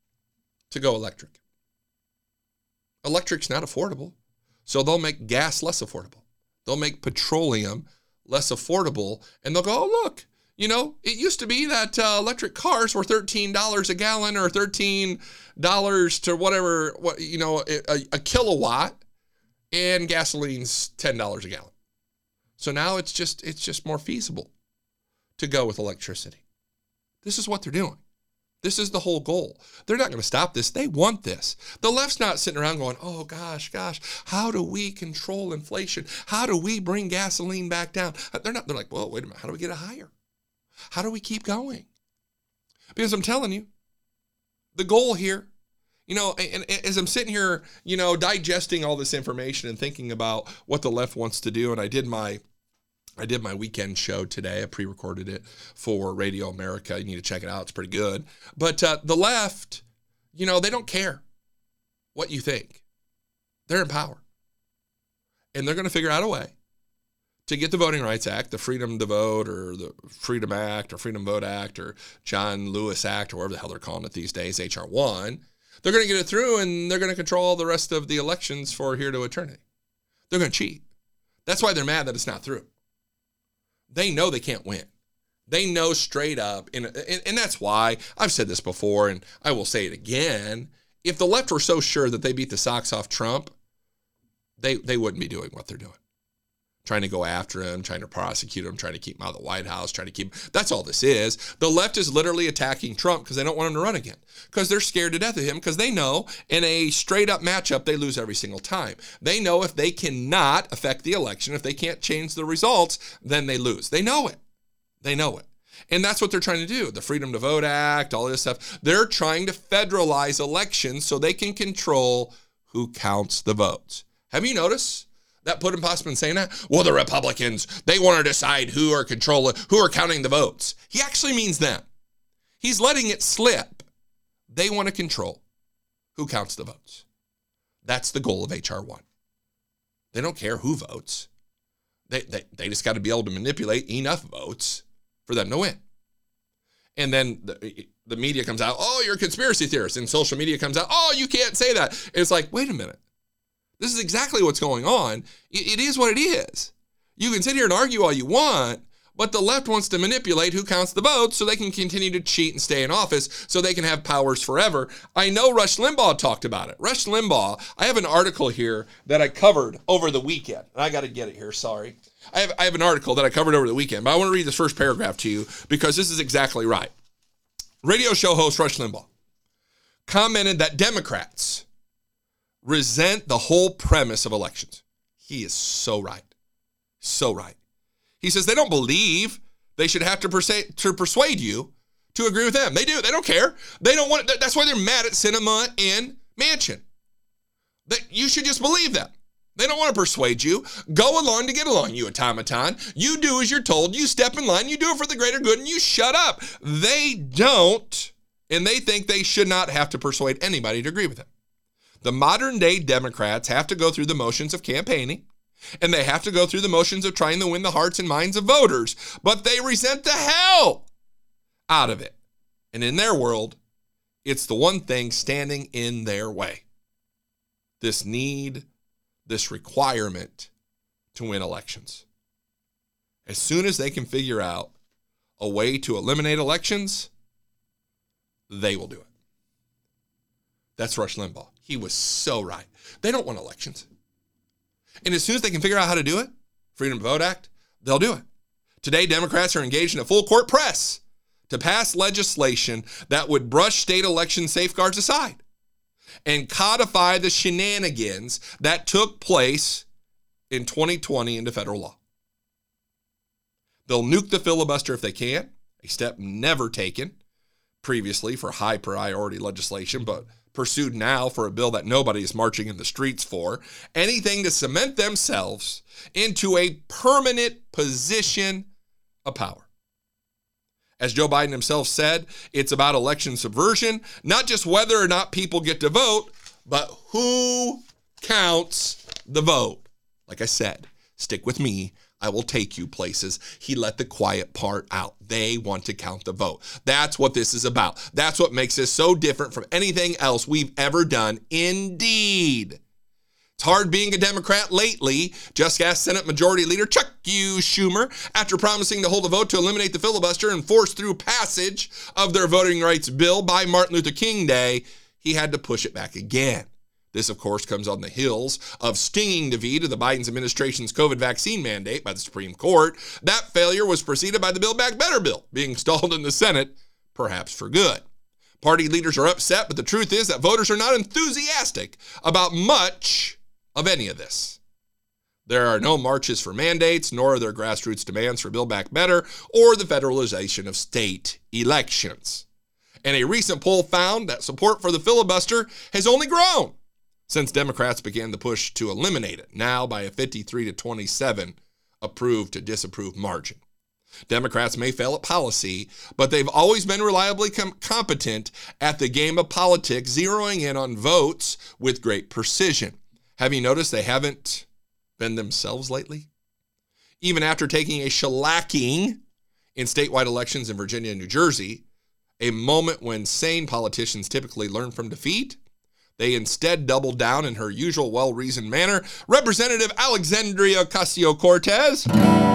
to go electric. Electric's not affordable, so they'll make gas less affordable. They'll make petroleum less affordable, and they'll go, oh, look, you know, it used to be that uh, electric cars were thirteen dollars a gallon or thirteen dollars to whatever, what you know, a, a kilowatt, and gasoline's ten dollars a gallon. So now it's just it's just more feasible to go with electricity. This is what they're doing. This is the whole goal. They're not going to stop this. They want this. The left's not sitting around going, oh, gosh, gosh, how do we control inflation? How do we bring gasoline back down? They're not. They're like, well, wait a minute. How do we get it higher? How do we keep going? Because I'm telling you, the goal here, you know, and, and as I'm sitting here, you know, digesting all this information and thinking about what the left wants to do, and I did my I did my weekend show today. I pre-recorded it for Radio America. You need to check it out. It's pretty good. But uh, the left, you know, they don't care what you think. They're in power. And they're going to figure out a way to get the Voting Rights Act, the Freedom to Vote, or the Freedom Act, or Freedom Vote Act, or John Lewis Act, or whatever the hell they're calling it these days, H R one. They're going to get it through, and they're going to control the rest of the elections for here to eternity. They're going to cheat. That's why they're mad that it's not through. They know they can't win. They know straight up, and, and, and that's why I've said this before, and I will say it again. If the left were so sure that they beat the socks off Trump, they they wouldn't be doing what they're doing. Trying to go after him, trying to prosecute him, trying to keep him out of the White House, trying to keep him. That's all this is. The left is literally attacking Trump because they don't want him to run again, because they're scared to death of him, because they know in a straight up matchup, they lose every single time. They know if they cannot affect the election, if they can't change the results, then they lose. They know it. They know it. And that's what they're trying to do. The Freedom to Vote Act, all this stuff. They're trying to federalize elections so they can control who counts the votes. Have you noticed that Putin possibly been saying that? Well, the Republicans, they want to decide who are controlling, who are counting the votes. He actually means them. He's letting it slip. They want to control who counts the votes. That's the goal of H R one. They don't care who votes. They, they, they just got to be able to manipulate enough votes for them to win. And then the, the media comes out, oh, you're a conspiracy theorist. And social media comes out, oh, you can't say that. It's like, wait a minute. This is exactly what's going on. It, it is what it is. You can sit here and argue all you want, but the left wants to manipulate who counts the votes so they can continue to cheat and stay in office so they can have powers forever. I know Rush Limbaugh talked about it. Rush Limbaugh, I have an article here that I covered over the weekend. I got to get it here, sorry. I have, I have an article that I covered over the weekend, but I want to read this first paragraph to you because this is exactly right. Radio show host Rush Limbaugh commented that Democrats resent the whole premise of elections. He is so right. So right. He says they don't believe they should have to, persa- to persuade you to agree with them. They do. They don't care. They don't want it. That's why they're mad at Sinema and Manchin. That you should just believe them. They don't want to persuade you. Go along to get along, you automaton. You do as you're told. You step in line. You do it for the greater good, and you shut up. They don't, and they think they should not have to persuade anybody to agree with them. The modern-day Democrats have to go through the motions of campaigning, and they have to go through the motions of trying to win the hearts and minds of voters, but they resent the hell out of it. And in their world, it's the one thing standing in their way. This need, this requirement to win elections. As soon as they can figure out a way to eliminate elections, they will do it. That's Rush Limbaugh. He was so right. They don't want elections. And as soon as they can figure out how to do it, Freedom to Vote Act, they'll do it. Today, Democrats are engaged in a full court press to pass legislation that would brush state election safeguards aside and codify the shenanigans that took place in twenty twenty into federal law. They'll nuke the filibuster if they can, a step never taken previously for high priority legislation, but pursued now for a bill that nobody is marching in the streets for. Anything to cement themselves into a permanent position of power. As Joe Biden himself said, it's about election subversion, not just whether or not people get to vote, but who counts the vote. Like I said, stick with me. I will take you places. He let the quiet part out. They want to count the vote. That's what this is about. That's what makes this so different from anything else we've ever done. Indeed. It's hard being a Democrat lately. Just ask Senate Majority Leader Chuck U. Schumer, after promising to hold a vote to eliminate the filibuster and force through passage of their voting rights bill by Martin Luther King Day, he had to push it back again. This, of course, comes on the heels of stinging defeat of the Biden administration's COVID vaccine mandate by the Supreme Court. That failure was preceded by the Build Back Better bill being stalled in the Senate, perhaps for good. Party leaders are upset, but the truth is that voters are not enthusiastic about much of any of this. There are no marches for mandates, nor are there grassroots demands for Build Back Better or the federalization of state elections. And a recent poll found that support for the filibuster has only grown since Democrats began the push to eliminate it, now by a fifty-three to twenty-seven approved to disapprove margin. Democrats may fail at policy, but they've always been reliably com- competent at the game of politics, zeroing in on votes with great precision. Have you noticed they haven't been themselves lately? Even after taking a shellacking in statewide elections in Virginia and New Jersey, a moment when sane politicians typically learn from defeat, they instead doubled down in her usual well-reasoned manner. Representative Alexandria Ocasio-Cortez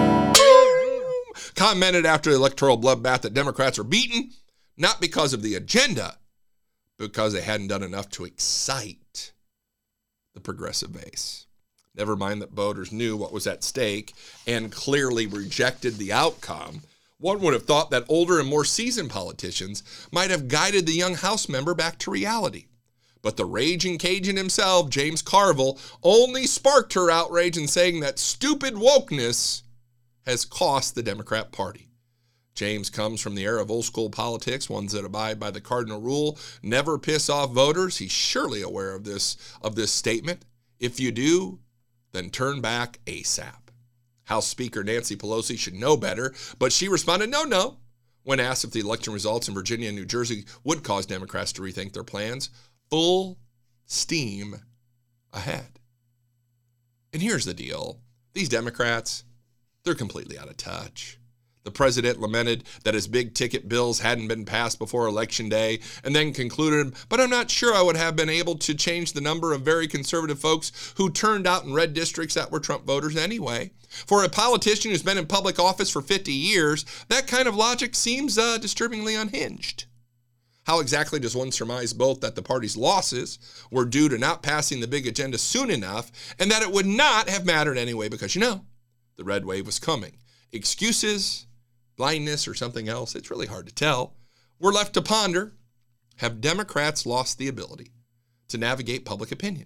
commented after the electoral bloodbath that Democrats are beaten, not because of the agenda, but because they hadn't done enough to excite the progressive base. Never mind that voters knew what was at stake and clearly rejected the outcome. One would have thought that older and more seasoned politicians might have guided the young House member back to reality. But the raging Cajun himself, James Carville, only sparked her outrage in saying that stupid wokeness has cost the Democrat Party. James comes from the era of old school politics, ones that abide by the cardinal rule, never piss off voters. He's surely aware of this, of this statement. If you do, then turn back ASAP. House Speaker Nancy Pelosi should know better, but she responded, no, no, when asked if the election results in Virginia and New Jersey would cause Democrats to rethink their plans. Full steam ahead. And here's the deal. These Democrats, they're completely out of touch. The president lamented that his big ticket bills hadn't been passed before Election Day, and then concluded, but I'm not sure I would have been able to change the number of very conservative folks who turned out in red districts that were Trump voters anyway. For a politician who's been in public office for fifty years, that kind of logic seems uh, disturbingly unhinged. How exactly does one surmise both that the party's losses were due to not passing the big agenda soon enough, and that it would not have mattered anyway because, you know, the red wave was coming? Excuses, blindness, or something else, it's really hard to tell. We're left to ponder. Have Democrats lost the ability to navigate public opinion?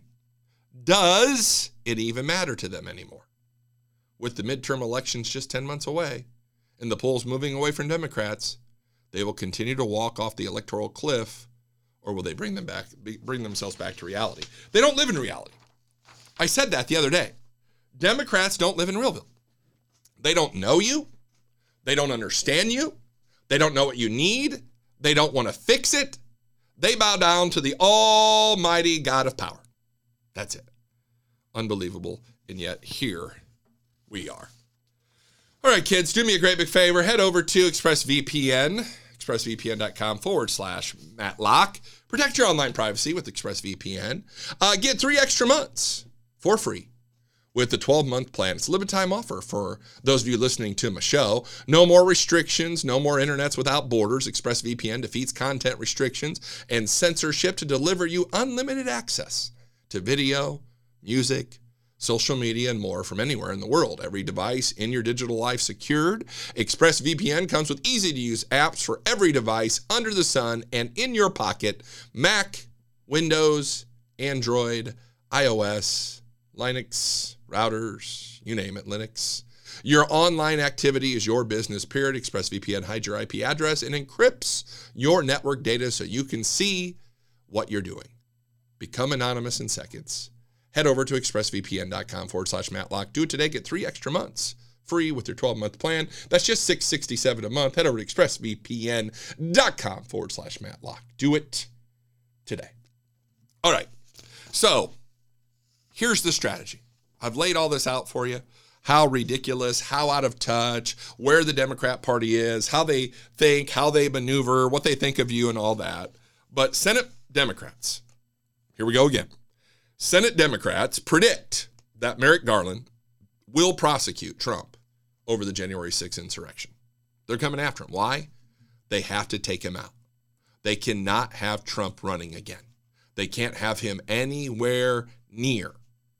Does it even matter to them anymore? With the midterm elections just ten months away and the polls moving away from Democrats, they will continue to walk off the electoral cliff, or will they bring them back, bring themselves back to reality? They don't live in reality. I said that the other day. Democrats don't live in Realville. They don't know you. They don't understand you. They don't know what you need. They don't want to fix it. They bow down to the almighty God of power. That's it. Unbelievable. And yet here we are. All right, kids, do me a great big favor. Head over to ExpressVPN, expressvpn.com forward slash Matlock. Protect your online privacy with ExpressVPN. Uh, get three extra months for free with the twelve-month plan. It's a limited time offer for those of you listening to my show. No more restrictions, no more internets without borders. ExpressVPN defeats content restrictions and censorship to deliver you unlimited access to video, music, social media, and more from anywhere in the world. Every device in your digital life secured. ExpressVPN comes with easy-to-use apps for every device under the sun and in your pocket. Mac, Windows, Android, iOS, Linux, routers, you name it, Linux. Your online activity is your business, period. ExpressVPN hides your I P address and encrypts your network data so you can see what you're doing. Become anonymous in seconds. Head over to expressvpn.com forward slash Matlock. Do it today. Get three extra months free with your twelve-month plan. That's just six dollars and sixty-seven cents a month. Head over to expressvpn.com forward slash Matlock. Do it today. All right. So here's the strategy. I've laid all this out for you. How ridiculous, how out of touch, where the Democrat Party is, how they think, how they maneuver, what they think of you, and all that. But Senate Democrats, here we go again. Senate Democrats predict that Merrick Garland will prosecute Trump over the January sixth insurrection. They're coming after him. Why? They have to take him out. They cannot have Trump running again. They can't have him anywhere near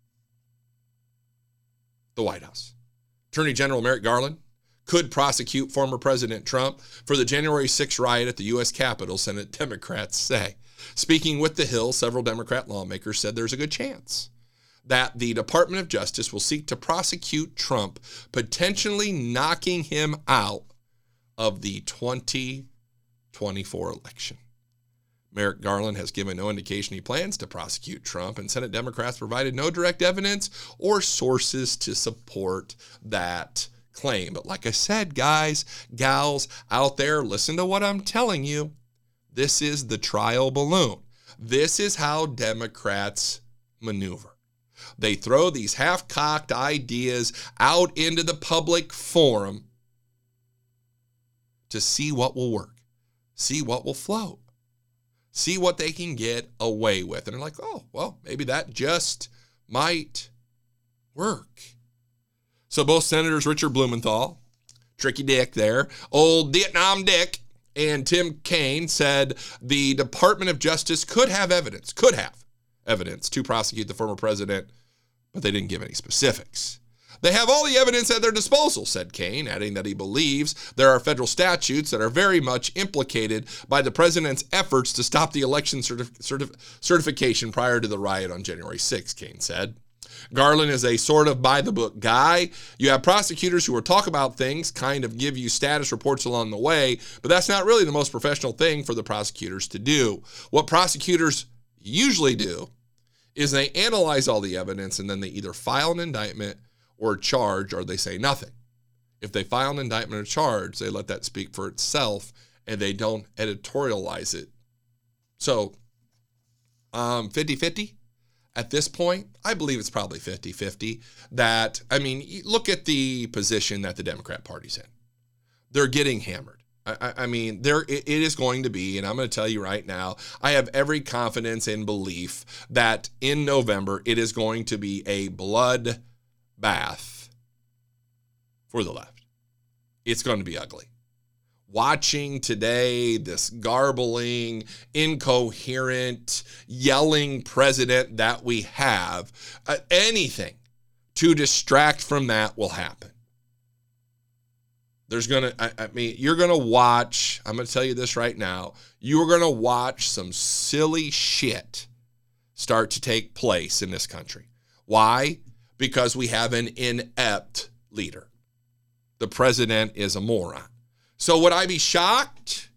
the White House. Attorney General Merrick Garland could prosecute former President Trump for the January sixth riot at the U S Capitol, Senate Democrats say. Speaking with The Hill, several Democrat lawmakers said there's a good chance that the Department of Justice will seek to prosecute Trump, potentially knocking him out of the twenty twenty-four election. Merrick Garland has given no indication he plans to prosecute Trump, and Senate Democrats provided no direct evidence or sources to support that claim. But like I said, guys, gals out there, listen to what I'm telling you. This is the trial balloon. This is how Democrats maneuver. They throw these half-cocked ideas out into the public forum to see what will work, see what will float, see what they can get away with. And they're like, oh, well, maybe that just might work. So both Senators Richard Blumenthal, Tricky Dick there, old Vietnam Dick, and Tim Kaine said the Department of Justice could have evidence, could have evidence to prosecute the former president, but they didn't give any specifics. They have all the evidence at their disposal, said Kaine, adding that he believes there are federal statutes that are very much implicated by the president's efforts to stop the election certif- certif- certification prior to the riot on January sixth, Kaine said. Garland is a sort of by-the-book guy. You have prosecutors who will talk about things, kind of give you status reports along the way, but that's not really the most professional thing for the prosecutors to do. What prosecutors usually do is they analyze all the evidence and then they either file an indictment or charge, or they say nothing. If they file an indictment or charge, they let that speak for itself and they don't editorialize it. So, um, fifty-fifty? At this point, I believe it's probably fifty-fifty that, I mean, look at the position that the Democrat Party's in. they're getting hammered. I, I mean, there it, it is going to be, and I'm going to tell you right now, I have every confidence and belief that in November it is going to be a blood bath for the left. It's going to be ugly. Watching today this garbling, incoherent, yelling president that we have, uh, anything to distract from that will happen. There's going to, I mean, you're going to watch, I'm going to tell you this right now, you are going to watch some silly shit start to take place in this country. Why? Because we have an inept leader. The president is a moron. So would I be shocked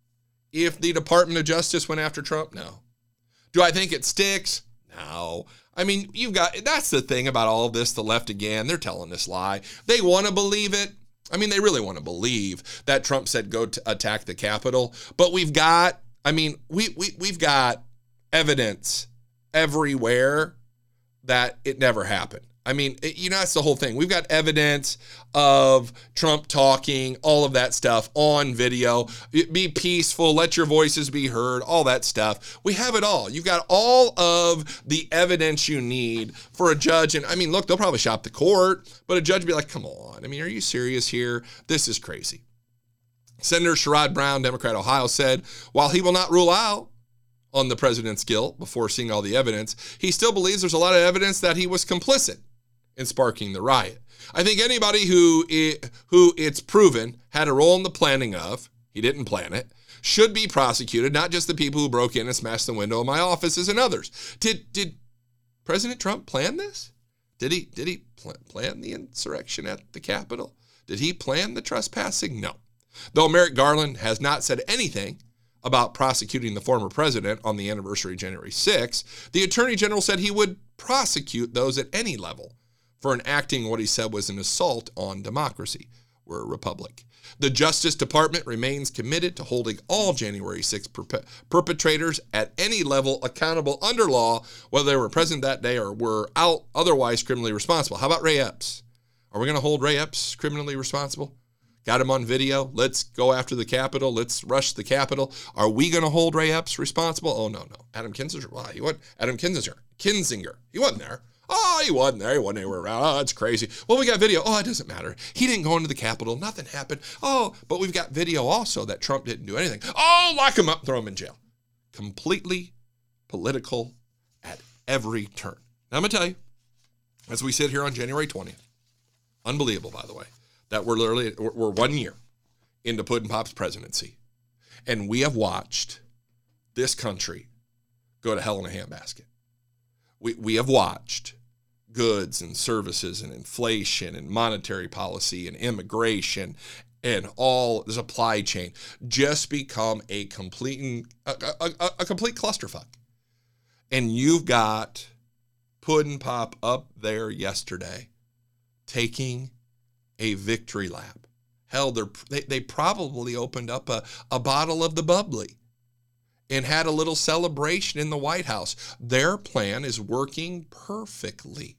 if the Department of Justice went after Trump? No. Do I think it sticks? No. I mean, you've got, that's the thing about all of this, the left again, they're telling this lie. They want to believe it. I mean, they really want to believe that Trump said go to attack the Capitol. But we've got, I mean, we, we, we've got evidence everywhere that it never happened. I mean, it, you know, that's the whole thing. We've got evidence of Trump talking, all of that stuff on video. Be peaceful, let your voices be heard, all that stuff. We have it all. You've got all of the evidence you need for a judge. And I mean, look, they'll probably shop the court, but a judge would be like, come on. I mean, are you serious here? This is crazy. Senator Sherrod Brown, Democrat, Ohio, said, while he will not rule out on the president's guilt before seeing all the evidence, he still believes there's a lot of evidence that he was complicit in sparking the riot. I think anybody who it, who it's proven had a role in the planning of, he didn't plan it, should be prosecuted, not just the people who broke in and smashed the window of my offices and others. Did did President Trump plan this? Did he did he pl- plan the insurrection at the Capitol? Did he plan the trespassing? No. Though Merrick Garland has not said anything about prosecuting the former president on the anniversary of January sixth, the Attorney General said he would prosecute those at any level for enacting what he said was an assault on democracy. We're a republic. The Justice Department remains committed to holding all January sixth perpe- perpetrators at any level accountable under law, whether they were present that day or were out otherwise criminally responsible. How about Ray Epps? Are we going to hold Ray Epps criminally responsible? Got him on video. Let's go after the Capitol. Let's rush the Capitol. Are we going to hold Ray Epps responsible? Oh, no, no. Adam Kinzinger. Why? He wasn't. Adam Kinzinger. Kinzinger. He wasn't there. Oh, he wasn't there. He wasn't anywhere around. Oh, it's crazy. Well, we got video. Oh, it doesn't matter. He didn't go into the Capitol. Nothing happened. Oh, but we've got video also that Trump didn't do anything. Oh, lock him up, throw him in jail. Completely political at every turn. Now, I'm going to tell you, as we sit here on January twentieth, unbelievable, by the way, that we're literally, we're one year into Puddin' Pop's presidency, and we have watched this country go to hell in a handbasket. We we have watched goods and services and inflation and monetary policy and immigration and all the supply chain just become a complete a, a, a, a complete clusterfuck. And you've got Puddin' Pop up there yesterday taking a victory lap. Hell, they they probably opened up a, a bottle of the bubbly and had a little celebration in the White House. Their plan is working perfectly.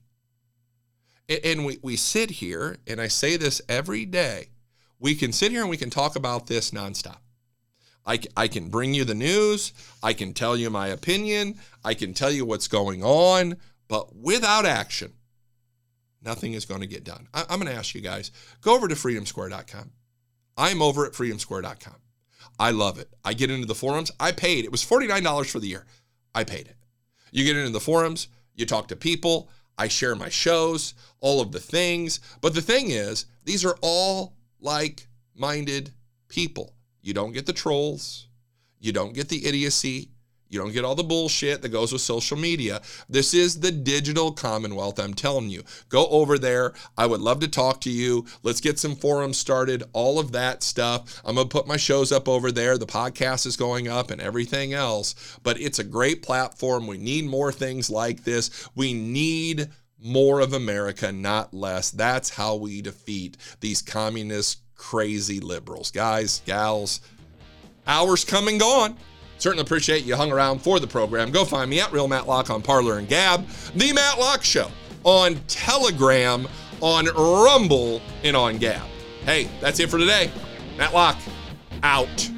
And we, we sit here, and I say this every day, we can sit here and we can talk about this nonstop. I, I can bring you the news, I can tell you my opinion, I can tell you what's going on, but without action, nothing is going to get done. I, I'm going to ask you guys, go over to freedom square dot com. I'm over at freedom square dot com. I love it. I get into the forums. I paid. It was forty-nine dollars for the year. I paid it. You get into the forums. You talk to people. I share my shows, all of the things. But the thing is, these are all like-minded people. You don't get the trolls. You don't get the idiocy. You don't get all the bullshit that goes with social media. This is the digital commonwealth, I'm telling you. Go over there. I would love to talk to you. Let's get some forums started, all of that stuff. I'm going to put my shows up over there. The podcast is going up and everything else. But it's a great platform. We need more things like this. We need more of America, not less. That's how we defeat these communist, crazy liberals. Guys, gals, hours come and gone. Certainly appreciate you hung around for the program. Go find me at Real Matlock on Parler and Gab, The Matlock Show on Telegram, on Rumble, and on Gab. Hey, that's it for today. Matlock, out.